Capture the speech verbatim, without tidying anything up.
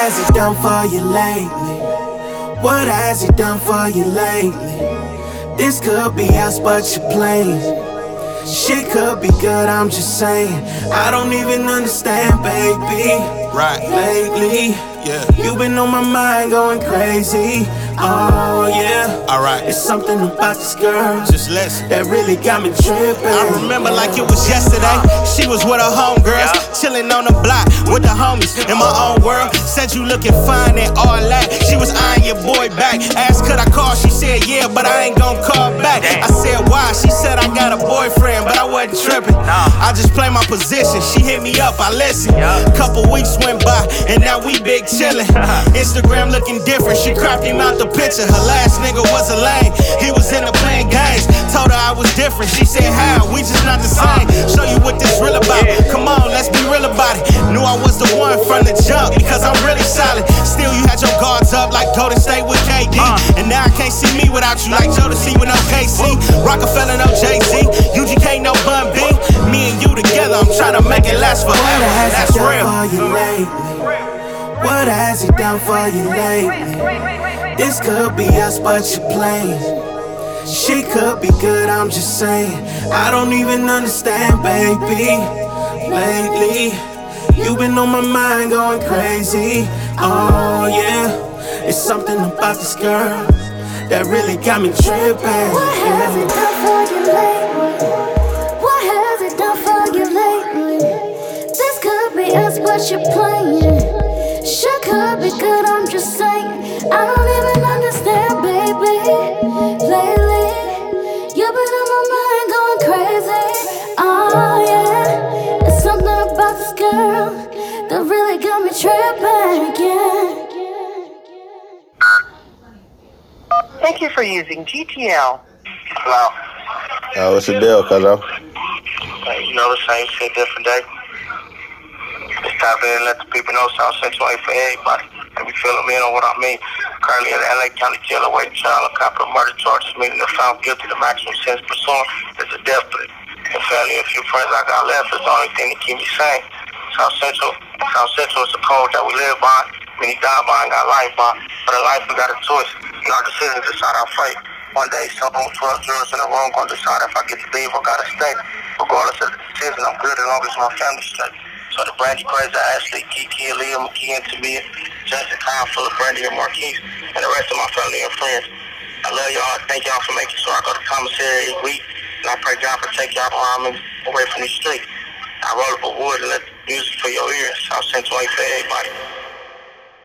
has he done for you lately? What has he done for you lately? This could be us, but you're playing. Shit could be good, I'm just saying. I don't even understand, baby. Right. Lately, yeah. You've been on my mind going crazy. Oh yeah. Alright. It's something about this girl Just listen. that really got me tripping. I remember like it was yesterday. She was with her homegirls, chilling on the block with the homies in my own world. Said you looking fine and all that. She was eyeing your boy back. Asked could I call? She said yeah, but I ain't gon' call back. I said why? She said I got a boyfriend, but I wasn't tripping. I just play my position. She hit me up, I listened. Couple weeks went by and now we big chillin'. Instagram looking different. She cropped him out the picture. Her last nigga was a lame. He was into playing games. Told her I was different. She said how? We just not the same. Show you what this real about. Come on, let's be real about it. Knew I was the one from the jump because I'm really solid. Still you had your guards up like Golden State with K D. And now I can't see me without you like Jodeci with no K C. Rockefeller no Jay-Z. U G K no Bun B. Me and you together, I'm trying to make it last forever. That's real. What has he done for you lately? This could be us, but you're playing. Shit could be good, I'm just saying. I don't even understand, baby. Lately, you've been on my mind going crazy. Oh yeah, it's something about this girl that really got me tripping. What has it done for you lately? What has it done for you lately? This could be us, but you're playing. Shit could be good, I'm just saying. I don't even understand, baby. Lately, you've been on my mind going crazy. Oh yeah, it's something about this girl that really got me tripping again. Thank you for using G T L. Hello. Uh, what's the deal, cuzzo? Hey, you know the same shit, different day. Just tap in and let the people know South Central ain't for everybody. And we filling me in on what I mean. Currently in the L A County Jail awaiting trial on capital murder charges, meaning they're found guilty. The maximum sentence pursuant is a death penalty. And family and a few friends I got left is the only thing that keep me sane. South Central, South Central is the code that we live by. Many die by and got life by. But in life we got a choice. And our decisions decide our fate. One day, some twelve jurors in a room gonna decide if I get to leave or gotta stay. Regardless of the decision, I'm good as long as my family's straight. So the Brandy Crazy, Ashley, Kiki, Aaliyah, McKee, and Tamia, Justin, Kyle, Phillip, Brandy, and Marquise, and the rest of my family and friends. I love y'all. Thank y'all for making sure I go to commissary every week. And I pray God protect y'all while I'm away from the street. I roll up a wood and let the music for your ears. South Central ain't for everybody.